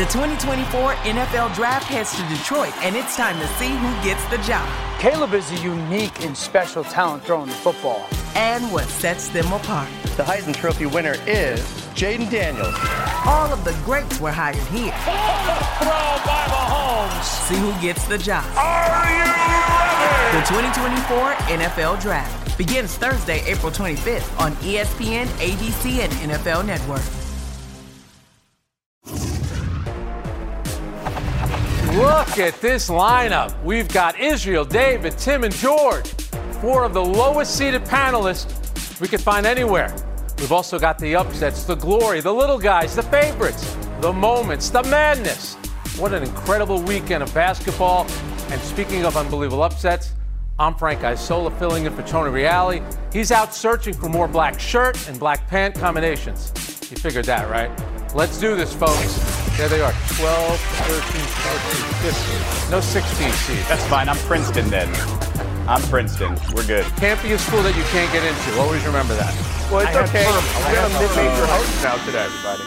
The 2024 NFL Draft heads to Detroit, and it's time to see who gets the job. Caleb is a unique and special talent throwing the football. And what sets them apart. The Heisman Trophy winner is Jaden Daniels. All of the greats were hired here. Throw by Mahomes. See who gets the job. Are you ready? The 2024 NFL Draft begins Thursday, April 25th on ESPN, ABC, and NFL Network. Look at this lineup. We've got Israel, David, Tim, and George. 4 of the lowest seeded panelists we could find anywhere. We've also got the upsets, the glory, the little guys, the favorites, the moments, the madness. What an incredible weekend of basketball. And speaking of unbelievable upsets, I'm Frank Isola filling in for Tony Reali. He's out searching for more black shirt and black pant combinations. You figured that, right? Let's do this, folks. There they are, 12, 13, 14, 15. No 16 seeds. That's fine. I'm Princeton then. I'm Princeton. We're good. Can't be a school that you can't get into. Always remember that. Well, it's okay. We're going to mid-major host now today, everybody.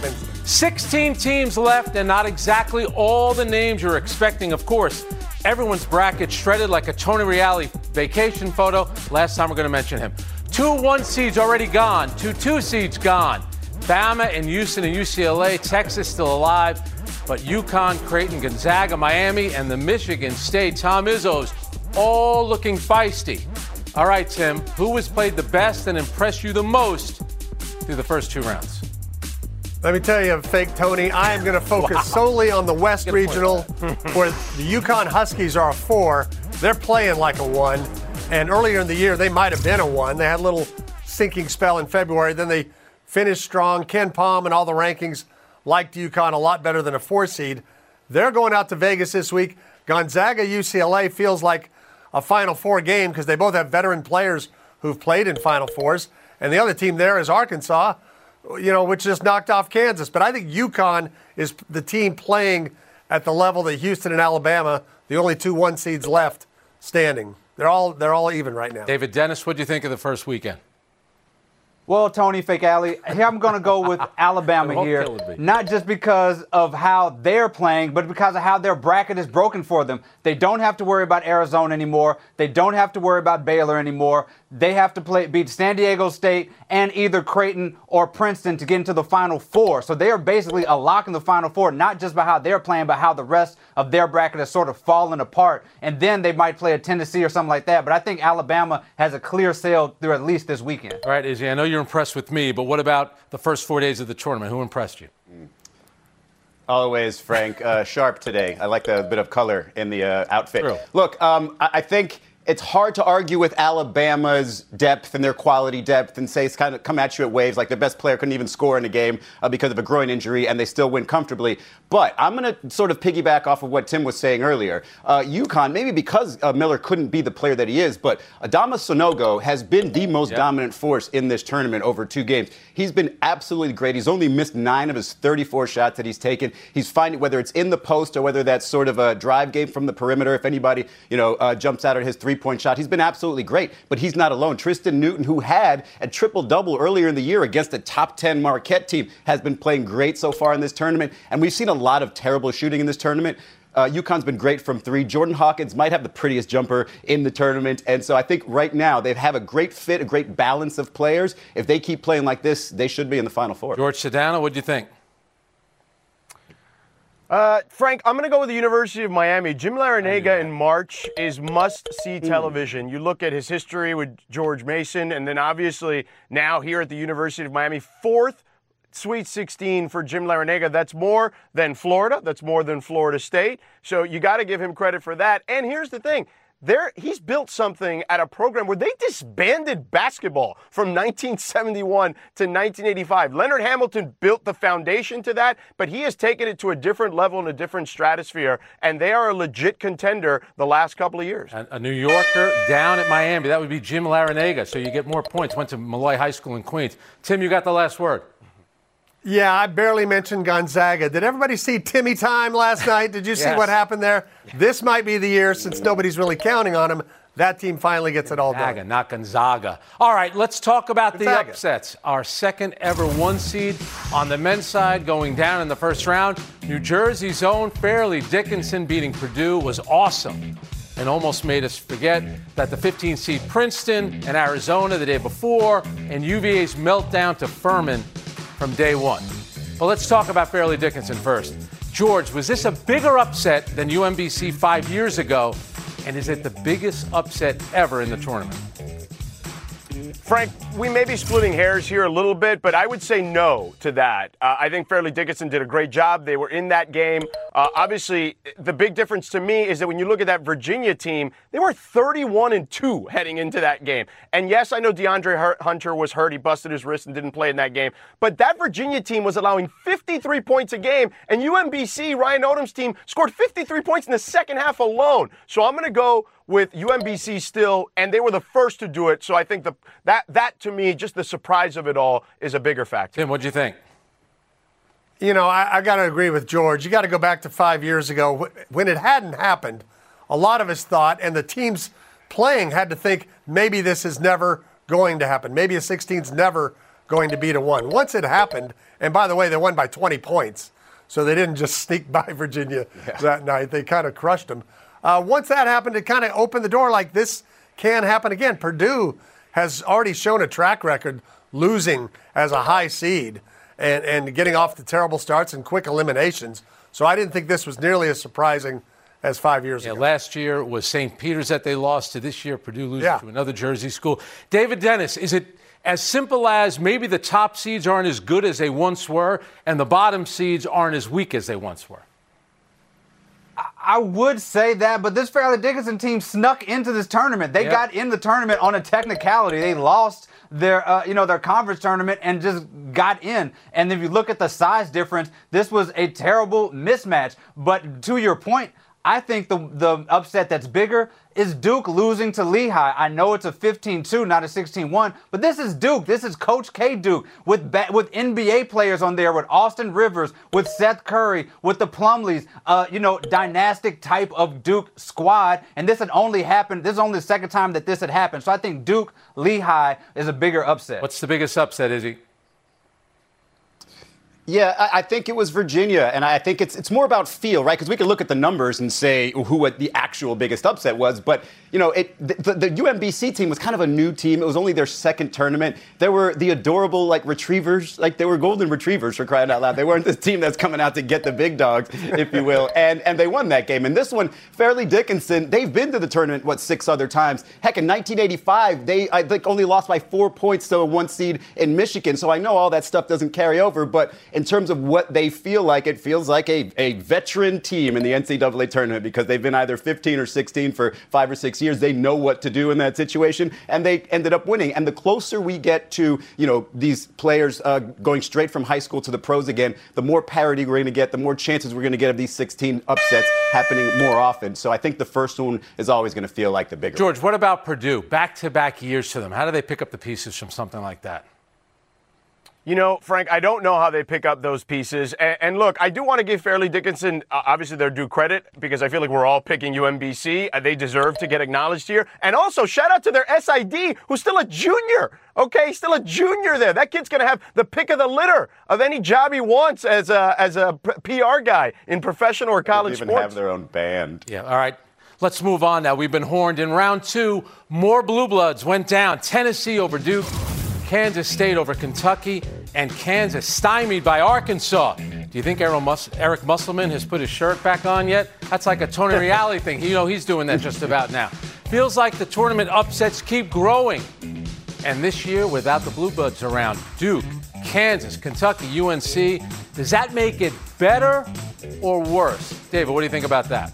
16 teams left, and not exactly all the names you're expecting. Of course, everyone's bracket shredded like a Tony Reali vacation photo. Last time we're going to mention him. 2 1 seeds already gone. 2 2 seeds gone. Bama and Houston and UCLA, Texas still alive, but UConn, Creighton, Gonzaga, Miami, and the Michigan State Tom Izzos all looking feisty. All right, Tim, who has played the best and impressed you the most through the first 2 rounds? Let me tell you, Fake Tony, I am going to focus solely on the West Regional, where the UConn Huskies are a 4. They're playing like a 1, and earlier in the year, they might have been a 1. They had a little sinking spell in February, then they finished strong. Ken Palm and all the rankings liked UConn a lot better than a 4 seed. They're going out to Vegas this week. Gonzaga, UCLA feels like a Final Four game because they both have veteran players who've played in Final Fours. And the other team there is Arkansas, which just knocked off Kansas. But I think UConn is the team playing at the level that Houston and Alabama, the only 2 1 seeds left, standing. They're all even right now. David Dennis, what do you think of the first weekend? Well, Tony, Fake Alley, here I'm going to go with Alabama here, not just because of how they're playing, but because of how their bracket is broken for them. They don't have to worry about Arizona anymore. They don't have to worry about Baylor anymore. They have to beat San Diego State and either Creighton or Princeton to get into the Final Four. So they are basically a lock in the Final Four, not just by how they're playing, but how the rest of their bracket is sort of falling apart. And then they might play a Tennessee or something like that. But I think Alabama has a clear sail through at least this weekend. All right, Izzy, I know you're impressed with me, but what about the first 4 days of the tournament? Who impressed you? Always, Frank. Sharp today. I like the bit of color in the outfit. True. Look, I think it's hard to argue with Alabama's depth and their quality depth and say it's kind of come at you at waves like their best player couldn't even score in a game because of a groin injury and they still win comfortably. But I'm going to sort of piggyback off of what Tim was saying earlier. UConn, maybe because Miller couldn't be the player that he is, but Adama Sanogo has been the most dominant force in this tournament over 2 games. He's been absolutely great. He's only missed 9 of his 34 shots that he's taken. He's finding whether it's in the post or whether that's sort of a drive game from the perimeter. If anybody, jumps out at his 3-point shot, he's been absolutely great. But he's not alone. Tristan Newton, who had a triple-double earlier in the year against a top 10 Marquette team, has been playing great so far in this tournament. And we've seen a lot of terrible shooting in this tournament. UConn's been great from 3. Jordan Hawkins might have the prettiest jumper in the tournament. And so I think right now they have a great fit, a great balance of players. If they keep playing like this, they should be in the Final Four. George Sedano, what do you think? Frank, I'm going to go with the University of Miami. Jim Larrañaga in March is must-see television. You look at his history with George Mason, and then obviously now here at the University of Miami, 4th Sweet 16 for Jim Larrañaga. That's more than Florida. That's more than Florida State. So you got to give him credit for that. And here's the thing. He's built something at a program where they disbanded basketball from 1971 to 1985. Leonard Hamilton built the foundation to that, but he has taken it to a different level and a different stratosphere, and they are a legit contender the last couple of years. A New Yorker down at Miami. That would be Jim Larrañaga, so you get more points. Went to Malloy High School in Queens. Tim, you got the last word. Yeah, I barely mentioned Gonzaga. Did everybody see Timmy Time last night? Did you see what happened there? This might be the year, since nobody's really counting on him, that team finally gets it all done. Not Gonzaga. All right, let's talk about the Gonzaga. upsets. Our second ever 1 seed on the men's side going down in the first round. New Jersey's own Fairleigh Dickinson beating Purdue was awesome and almost made us forget that the 15 seed Princeton and Arizona the day before and UVA's meltdown to Furman from day one. But let's talk about Fairleigh Dickinson first. George, was this a bigger upset than UMBC 5 years ago? And is it the biggest upset ever in the tournament? Frank, we may be splitting hairs here a little bit, but I would say no to that. I think Fairleigh Dickinson did a great job. They were in that game. Obviously, the big difference to me is that when you look at that Virginia team, they were 31-2 heading into that game. And yes, I know DeAndre Hunter was hurt. He busted his wrist and didn't play in that game. But that Virginia team was allowing 53 points a game, and UMBC, Ryan Odom's team, scored 53 points in the second half alone. So I'm going to go with UMBC still, and they were the first to do it. So I think that to me, just the surprise of it all is a bigger factor. Tim, what'd you think? You know, I got to agree with George. You got to go back to 5 years ago when it hadn't happened. A lot of us thought, and the teams playing had to think, maybe this is never going to happen. Maybe a 16's never going to beat a 1. Once it happened, and by the way, they won by 20 points. So they didn't just sneak by Virginia that night. They kind of crushed them. Once that happened, it kind of opened the door like this can happen again. Purdue has already shown a track record losing as a high seed and getting off to terrible starts and quick eliminations. So I didn't think this was nearly as surprising as 5 years ago. Last year was St. Peter's that they lost to. This year, Purdue loses to another Jersey school. David Dennis, is it as simple as maybe the top seeds aren't as good as they once were and the bottom seeds aren't as weak as they once were? I would say that, but this Fairleigh Dickinson team snuck into this tournament. They got in the tournament on a technicality. They lost their conference tournament and just got in. And if you look at the size difference, this was a terrible mismatch. But to your point, I think the upset that's bigger is Duke losing to Lehigh. I know it's a 15-2, not a 16-1, but this is Duke. This is Coach K Duke with NBA players on there, with Austin Rivers, with Seth Curry, with the Plumleys, dynastic type of Duke squad. And this had only happened, this is only the second time that this had happened. So I think Duke, Lehigh is a bigger upset. What's the biggest upset, Izzy? Yeah, I think it was Virginia, and I think it's more about feel, right? Because we can look at the numbers and say what the actual biggest upset was, but the UMBC team was kind of a new team. It was only their second tournament. There were the adorable retrievers, they were golden retrievers for crying out loud. They weren't this team that's coming out to get the big dogs, if you will, and they won that game. And this one, Fairleigh Dickinson, they've been to the tournament 6 other times. Heck, in 1985, they I think only lost by 4 points to a 1 seed in Michigan. So I know all that stuff doesn't carry over, but in terms of what they feel like, it feels like a veteran team in the NCAA tournament because they've been either 15 or 16 for 5 or 6 years. They know what to do in that situation, and they ended up winning. And the closer we get to, these players going straight from high school to the pros again, the more parity we're going to get, the more chances we're going to get of these 16 upsets happening more often. So I think the first one is always going to feel like the bigger George, what about Purdue? Back-to-back years to them. How do they pick up the pieces from something like that? Frank, I don't know how they pick up those pieces. And look, I do want to give Fairleigh Dickinson, obviously, their due credit because I feel like we're all picking UMBC. They deserve to get acknowledged here. And also, shout out to their SID, who's still a junior. Okay, still a junior there. That kid's going to have the pick of the litter of any job he wants as a PR guy in professional or college sports. They even have their own band. Yeah, all right. Let's move on now. We've been horned in round 2. More Blue Bloods went down. Tennessee over Duke, Kansas State over Kentucky, and Kansas stymied by Arkansas. Do you think Eric Musselman has put his shirt back on yet? That's like a Tony Reale thing. He's doing that just about now. Feels like the tournament upsets keep growing. And this year, without the Blue Bloods around, Duke, Kansas, Kentucky, UNC, does that make it better or worse? David, what do you think about that?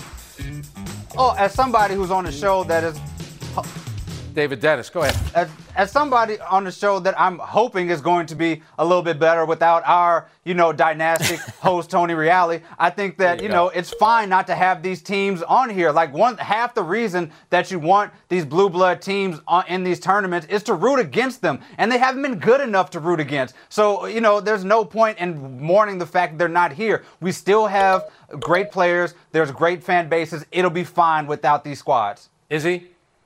Oh, as somebody who's on the show that is... David Dennis, go ahead. As somebody on the show that I'm hoping is going to be a little bit better without our, dynastic host, Tony Reale, I think that, it's fine not to have these teams on here. Half the reason that you want these blue blood teams in these tournaments is to root against them. And they haven't been good enough to root against. So, there's no point in mourning the fact that they're not here. We still have great players. There's great fan bases. It'll be fine without these squads. Izzy?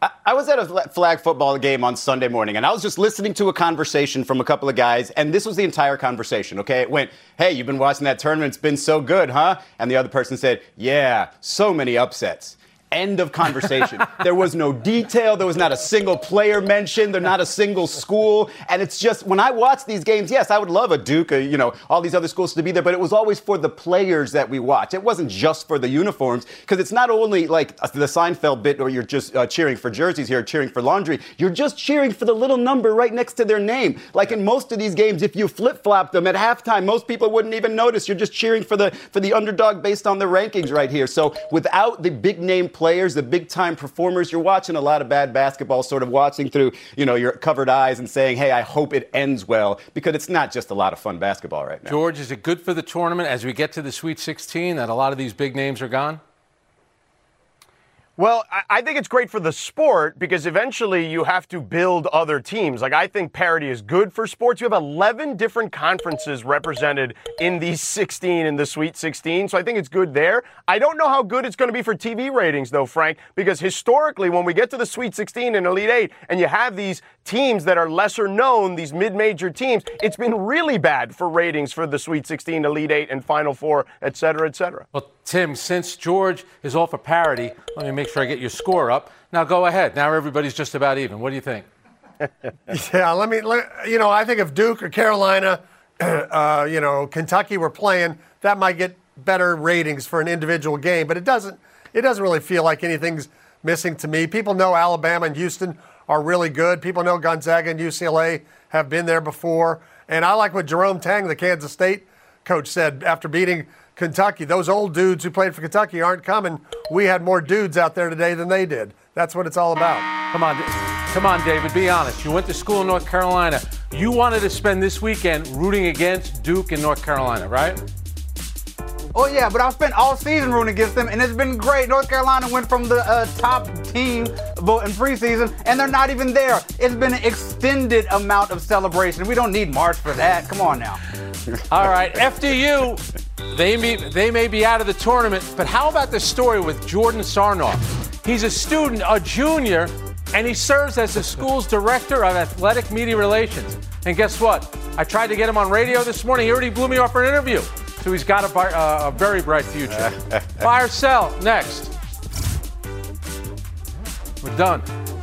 I was at a flag football game on Sunday morning, and I was just listening to a conversation from a couple of guys, and this was the entire conversation, okay? It went, hey, you've been watching that tournament. It's been so good, huh? And the other person said, yeah, so many upsets. End of conversation. There was no detail. There was not a single player mentioned. There's not a single school. And it's just, when I watch these games, yes, I would love a Duke, all these other schools to be there, but it was always for the players that we watch. It wasn't just for the uniforms, because it's not only like the Seinfeld bit where you're just cheering for jerseys here, cheering for laundry. You're just cheering for the little number right next to their name. Like in most of these games, if you flip-flop them at halftime, most people wouldn't even notice. You're just cheering for the underdog based on the rankings right here. So without the big name players, the big time performers, you're watching a lot of bad basketball, sort of watching through, your covered eyes and saying, hey, I hope it ends well, because it's not just a lot of fun basketball right now. George, is it good for the tournament as we get to the Sweet 16 that a lot of these big names are gone? Well, I think it's great for the sport because eventually you have to build other teams. Like, I think parity is good for sports. You have 11 different conferences represented in these 16 in the Sweet 16, so I think it's good there. I don't know how good it's going to be for TV ratings, though, Frank, because historically when we get to the Sweet 16 and Elite 8 and you have these teams that are lesser known, these mid-major teams, it's been really bad for ratings for the Sweet 16, Elite 8, and Final Four, et cetera, et cetera. Well, Tim, since George is all for parity, let me make sure I get your score up. Now go ahead. Now everybody's just about even. What do you think? Yeah, I think if Duke or Carolina, Kentucky were playing, that might get better ratings for an individual game, but it doesn't really feel like anything's missing to me. People know Alabama and Houston are really good. People know Gonzaga and UCLA have been there before. And I like what Jerome Tang, the Kansas State coach, said after beating Kentucky. Those old dudes who played for Kentucky aren't coming. We had more dudes out there today than they did. That's what it's all about. Come on, David, be honest. You went to school in North Carolina. You wanted to spend this weekend rooting against Duke in North Carolina, right? Oh, yeah, but I've spent all season rooting against them, and it's been great. North Carolina went from the top team in preseason, and they're not even there. It's been an extended amount of celebration. We don't need March for that. Come on now. All right, FDU, they may be out of the tournament, but how about the story with Jordan Sarnoff? He's a student, a junior, and he serves as the school's director of athletic media relations. And guess what? I tried to get him on radio this morning. He already blew me off for an interview. So he's got a very bright future. Buy or sell, next. We're done.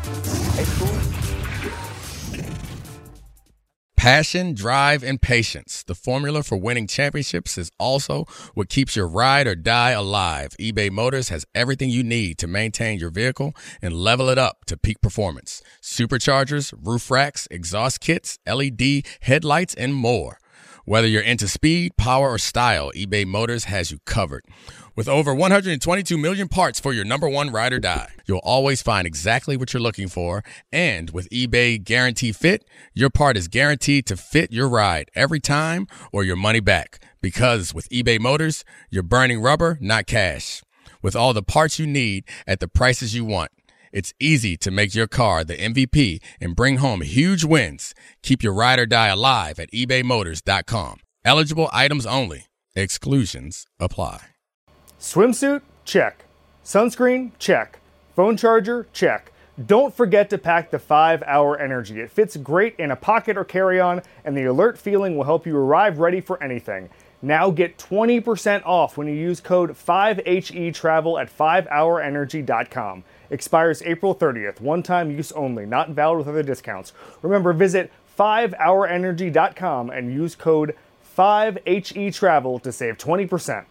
Passion, drive, and patience. The formula for winning championships is also what keeps your ride or die alive. eBay Motors has everything you need to maintain your vehicle and level it up to peak performance. Superchargers, roof racks, exhaust kits, LED headlights, and more. Whether you're into speed, power, or style, eBay Motors has you covered. With over 122 million parts for your number one ride or die, you'll always find exactly what you're looking for. And with eBay Guarantee Fit, your part is guaranteed to fit your ride every time or your money back. Because with eBay Motors, you're burning rubber, not cash. With all the parts you need at the prices you want, it's easy to make your car the MVP and bring home huge wins. Keep your ride or die alive at ebaymotors.com. Eligible items only. Exclusions apply. Swimsuit? Check. Sunscreen? Check. Phone charger? Check. Don't forget to pack the 5-Hour Energy. It fits great in a pocket or carry-on, and the alert feeling will help you arrive ready for anything. Now get 20% off when you use code 5HETRAVEL at 5hourenergy.com. Expires April 30th. One-time use only. Not valid with other discounts. Remember, visit 5hourenergy.com and use code 5HETRAVEL to save 20%.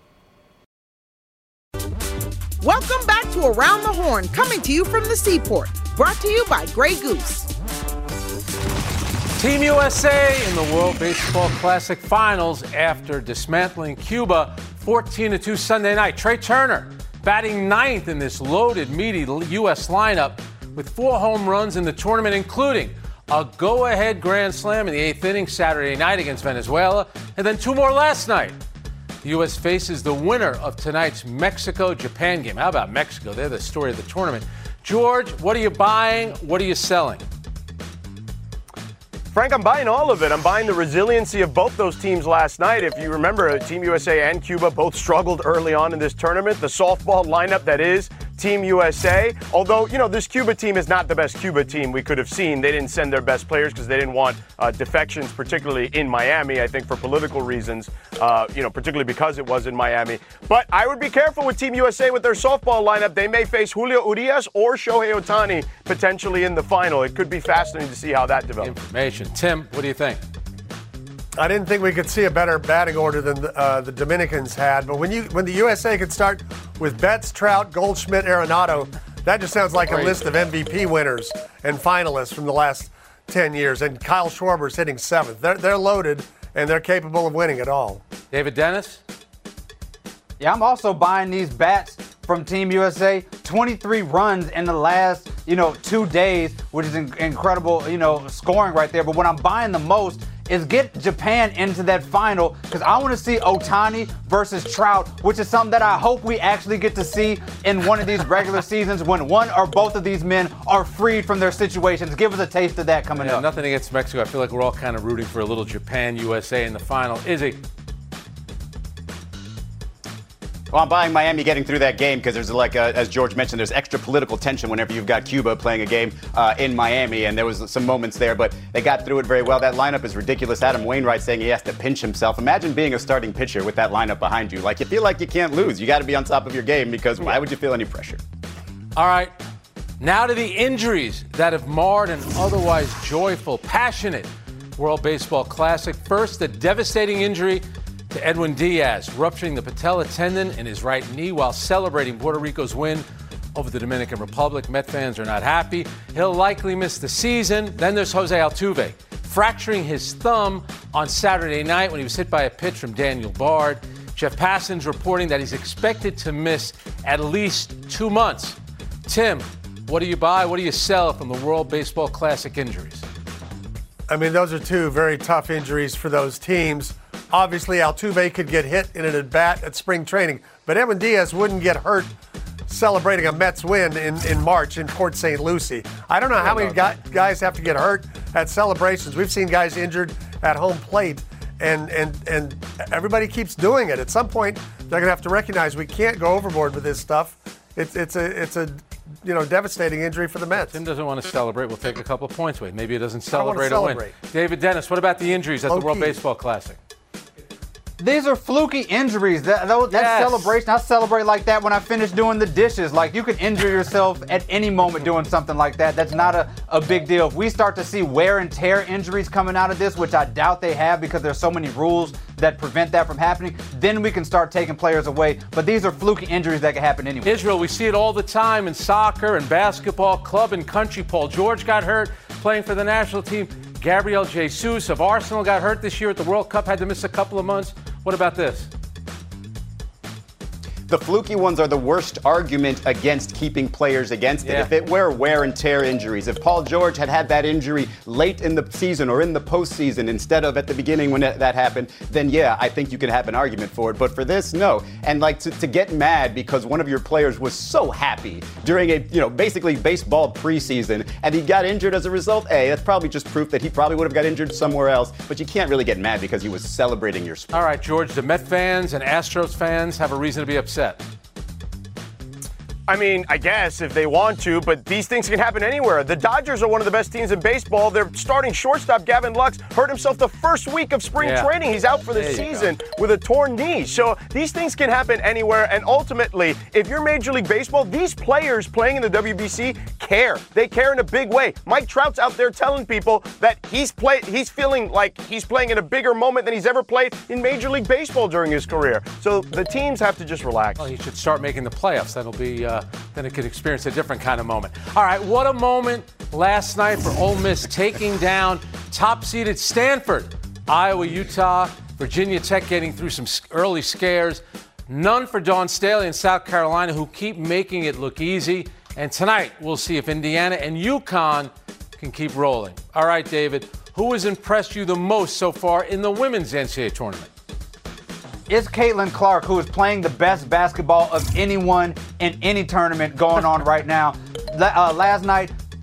Welcome back to Around the Horn, coming to you from the Seaport. Brought to you by Grey Goose. Team USA in the World Baseball Classic Finals after dismantling Cuba 14-2 Sunday night. Trey Turner batting ninth in this loaded, meaty U.S. lineup with 4 home runs in the tournament, including a go-ahead grand slam in the 8th inning Saturday night against Venezuela, and then 2 more last night. The U.S. faces the winner of tonight's Mexico-Japan game. How about Mexico? They're the story of the tournament. George, what are you buying? What are you selling? Frank, I'm buying all of it. I'm buying the resiliency of both those teams last night. If you remember, Team USA and Cuba both struggled early on in this tournament. The softball lineup that is Team USA. Although, this Cuba team is not the best Cuba team we could have seen. They didn't send their best players because they didn't want defections, particularly in Miami, I think for political reasons, particularly because it was in Miami. But I would be careful with Team USA with their softball lineup. They may face Julio Urias or Shohei Ohtani potentially in the final. It could be fascinating to see how that develops. Information. Tim, what do you think? I didn't think we could see a better batting order than the Dominicans had. But when the USA could start with Betts, Trout, Goldschmidt, Arenado, that just sounds like a list of MVP winners and finalists from the last 10 years. And Kyle Schwarber's hitting 7th. They're loaded, and they're capable of winning it all. David Dennis? Yeah, I'm also buying these bats from Team USA. 23 runs in the last, 2 days, which is incredible, scoring right there. But what I'm buying the most is get Japan into that final, because I want to see Ohtani versus Trout, which is something that I hope we actually get to see in one of these regular seasons when one or both of these men are freed from their situations. Give us a taste of that coming up. Nothing against Mexico. I feel like we're all kind of rooting for a little Japan-USA in the final. Izzy? Well, I'm buying Miami getting through that game because there's as George mentioned, there's extra political tension whenever you've got Cuba playing a game in Miami, and there was some moments there, but they got through it very well. That lineup is ridiculous. Adam Wainwright saying he has to pinch himself. Imagine being a starting pitcher with that lineup behind you. You feel like you can't lose. You got to be on top of your game because why would you feel any pressure? All right, now to the injuries that have marred an otherwise joyful, passionate World Baseball Classic. First, the devastating injury to Edwin Diaz, rupturing the patella tendon in his right knee while celebrating Puerto Rico's win over the Dominican Republic. Met fans are not happy. He'll likely miss the season. Then there's Jose Altuve, fracturing his thumb on Saturday night when he was hit by a pitch from Daniel Bard. Jeff Passan's reporting that he's expected to miss at least 2 months. Tim, what do you buy? What do you sell from the World Baseball Classic injuries? I mean, those are 2 very tough injuries for those teams. Obviously, Altuve could get hit in an at-bat at spring training, but Edwin Diaz wouldn't get hurt celebrating a Mets win in March in Port St. Lucie. I don't know how many guys have to get hurt at celebrations. We've seen guys injured at home plate, and everybody keeps doing it. At some point, they're going to have to recognize we can't go overboard with this stuff. It's a devastating injury for the Mets. Tim doesn't want to celebrate. We'll take a couple points away. Maybe it doesn't celebrate a win. David Dennis, what about the injuries at the World Baseball Classic? These are fluky injuries. That celebration, I celebrate like that when I finish doing the dishes. You can injure yourself at any moment doing something like that. That's not a big deal. If we start to see wear and tear injuries coming out of this, which I doubt they have because there's so many rules that prevent that from happening, then we can start taking players away. But these are fluky injuries that can happen anyway. Israel, we see it all the time in soccer and basketball, club and country. Paul George got hurt playing for the national team. Gabriel Jesus of Arsenal got hurt this year at the World Cup, had to miss a couple of months. What about this? The fluky ones are the worst argument against keeping players against it. Yeah. If it were wear and tear injuries, if Paul George had that injury late in the season or in the postseason instead of at the beginning when that happened, then yeah, I think you could have an argument for it. But for this, no. And to get mad because one of your players was so happy during a basically baseball preseason and he got injured as a result, that's probably just proof that he probably would have got injured somewhere else. But you can't really get mad because he was celebrating your sport. All right, George, the Met fans and Astros fans have a reason to be upset. I mean, I guess if they want to, but these things can happen anywhere. The Dodgers are one of the best teams in baseball. Their starting shortstop, Gavin Lux, hurt himself the first week of spring training. He's out for the season with a torn knee. So these things can happen anywhere. And ultimately, if you're Major League Baseball, these players playing in the WBC care. They care in a big way. Mike Trout's out there telling people that he's feeling like he's playing in a bigger moment than he's ever played in Major League Baseball during his career. So the teams have to just relax. Well, he should start making the playoffs. That'll be then it could experience a different kind of moment. All right, what a moment last night for Ole Miss taking down top-seeded Stanford, Iowa, Utah, Virginia Tech getting through some early scares. None for Dawn Staley in South Carolina, who keep making it look easy. And tonight, we'll see if Indiana and UConn can keep rolling. All right, David, who has impressed you the most so far in the women's NCAA tournament? It's Caitlin Clark, who is playing the best basketball of anyone in any tournament going on right now. Last night,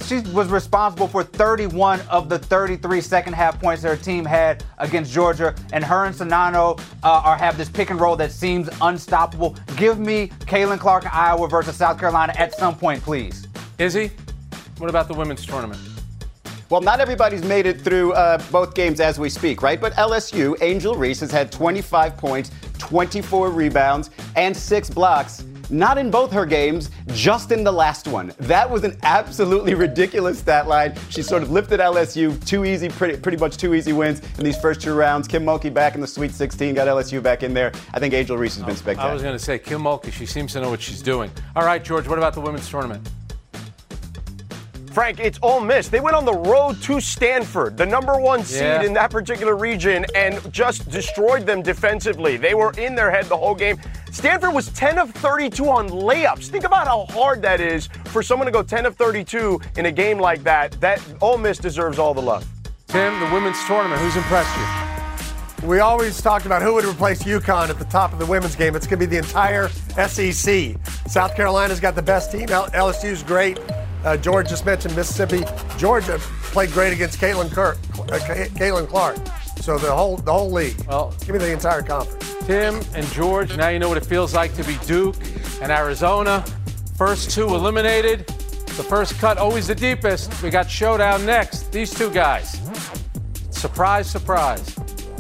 she was responsible for 31 of the 33 second-half points that her team had against Georgia. And her and Sonano have this pick and roll that seems unstoppable. Give me Caitlin Clark in Iowa versus South Carolina at some point, please. Izzy, what about the women's tournament? Well, not everybody's made it through both games as we speak, right? But LSU, Angel Reese, has had 25 points, 24 rebounds, and 6 blocks. Not in both her games, just in the last one. That was an absolutely ridiculous stat line. She sort of lifted LSU, pretty much two easy wins in these first 2 rounds. Kim Mulkey back in the Sweet 16, got LSU back in there. I think Angel Reese has been spectacular. I was going to say, Kim Mulkey, she seems to know what she's doing. All right, George, what about the women's tournament? Frank, it's Ole Miss. They went on the road to Stanford, the number 1 seed in that particular region, and just destroyed them defensively. They were in their head the whole game. Stanford was 10 of 32 on layups. Think about how hard that is for someone to go 10 of 32 in a game like that. That Ole Miss deserves all the love. Tim, the women's tournament, who's impressed you? We always talked about who would replace UConn at the top of the women's game. It's going to be the entire SEC. South Carolina's got the best team. LSU's great. George just mentioned Mississippi. Georgia played great against Caitlin Clark. So the whole league. Well, give me the entire conference. Tim and George, now you know what it feels like to be Duke and Arizona. First 2 eliminated. The first cut always the deepest. We got showdown next. These 2 guys. Surprise, surprise.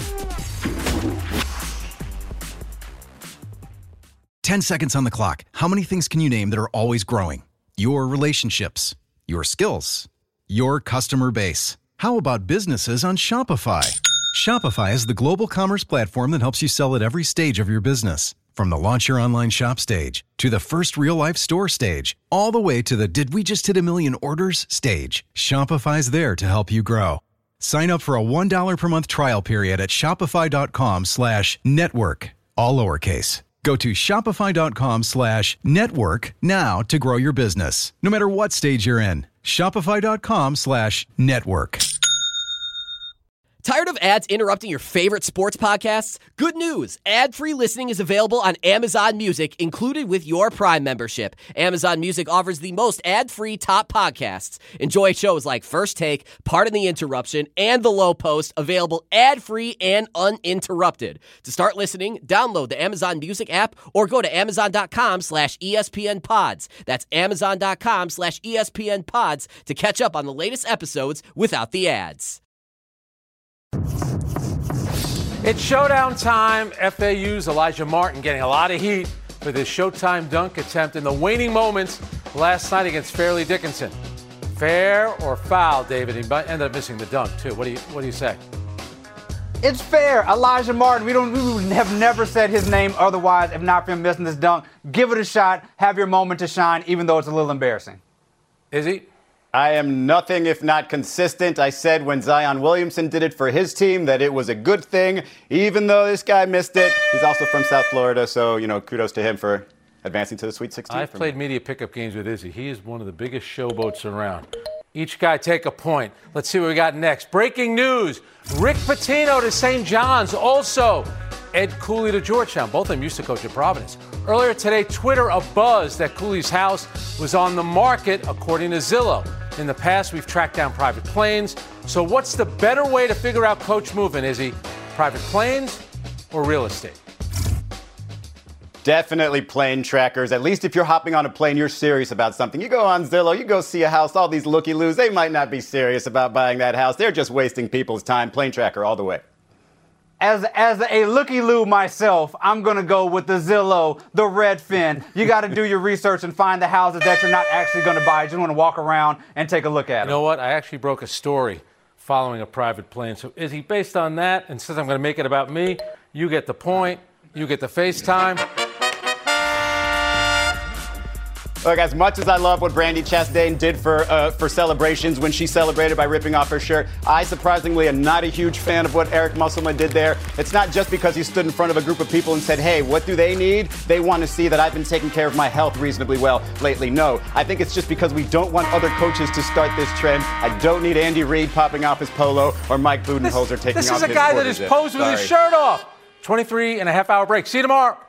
10 seconds on the clock. How many things can you name that are always growing? Your relationships, your skills, your customer base. How about businesses on Shopify? Shopify is the global commerce platform that helps you sell at every stage of your business. From the launch your online shop stage, to the first real-life store stage, all the way to the did we just hit a million orders stage. Shopify's there to help you grow. Sign up for a $1 per month trial period at shopify.com/network, all lowercase. Go to shopify.com/network now to grow your business, no matter what stage you're in. Shopify.com/network. Tired of ads interrupting your favorite sports podcasts? Good news! Ad-free listening is available on Amazon Music, included with your Prime membership. Amazon Music offers the most ad-free top podcasts. Enjoy shows like First Take, Pardon the Interruption, and The Low Post, available ad-free and uninterrupted. To start listening, download the Amazon Music app or go to amazon.com/ESPN-Pods. That's amazon.com/ESPN-Pods to catch up on the latest episodes without the ads. It's showdown time. FAU's Elijah Martin getting a lot of heat for this Showtime dunk attempt in the waning moments last night against Fairleigh Dickinson. Fair or foul, David? He might end up missing the dunk, too. What do you say? It's fair. Elijah Martin, we would have never said his name otherwise if not for him missing this dunk. Give it a shot. Have your moment to shine, even though it's a little embarrassing. Is he? I am nothing if not consistent. I said when Zion Williamson did it for his team that it was a good thing, even though this guy missed it. He's also from South Florida, so, kudos to him for advancing to the Sweet 16. I've played media pickup games with Izzy. He is one of the biggest showboats around. Each guy take a point. Let's see what we got next. Breaking news. Rick Pitino to St. John's. Also, Ed Cooley to Georgetown. Both of them used to coach at Providence. Earlier today, Twitter abuzz that Cooley's house was on the market, according to Zillow. In the past, we've tracked down private planes. So what's the better way to figure out coach movement, Izzy? Private planes or real estate? Definitely plane trackers. At least if you're hopping on a plane, you're serious about something. You go on Zillow, you go see a house, all these looky-loos, they might not be serious about buying that house. They're just wasting people's time. Plane tracker all the way. As a looky-loo myself, I'm going to go with the Zillow, the Redfin. You got to do your research and find the houses that you're not actually going to buy. You just want to walk around and take a look at them. You know what? I actually broke a story following a private plane. So, Izzy, based on that, and since I'm going to make it about me, you get the point, you get the FaceTime. Look, as much as I love what Brandi Chastain did for celebrations when she celebrated by ripping off her shirt, I surprisingly am not a huge fan of what Eric Musselman did there. It's not just because he stood in front of a group of people and said, hey, what do they need? They want to see that I've been taking care of my health reasonably well lately. No, I think it's just because we don't want other coaches to start this trend. I don't need Andy Reid popping off his polo or Mike Budenholzer taking off his This is a guy that is posed with his shirt off. 23 and a half hour break. See you tomorrow.